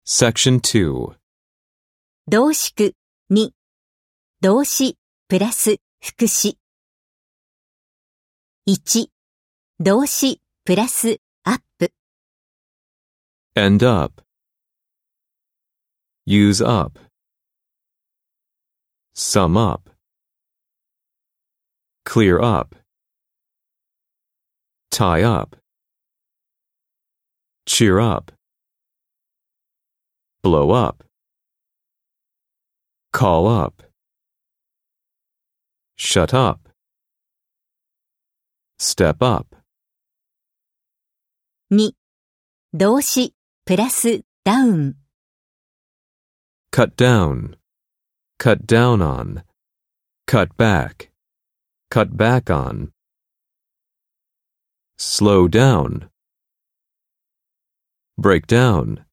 Section 2. 動詞句2、動詞プラス副詞。1、動詞プラスアップ。 End up. Use up. Sum up. Clear up. Tie up. Cheer up. Blow up. Call up. Shut up. Step up. 2、動詞プラスダウン。 Cut down. Cut down on. Cut back. Cut back on. Slow down. Break down.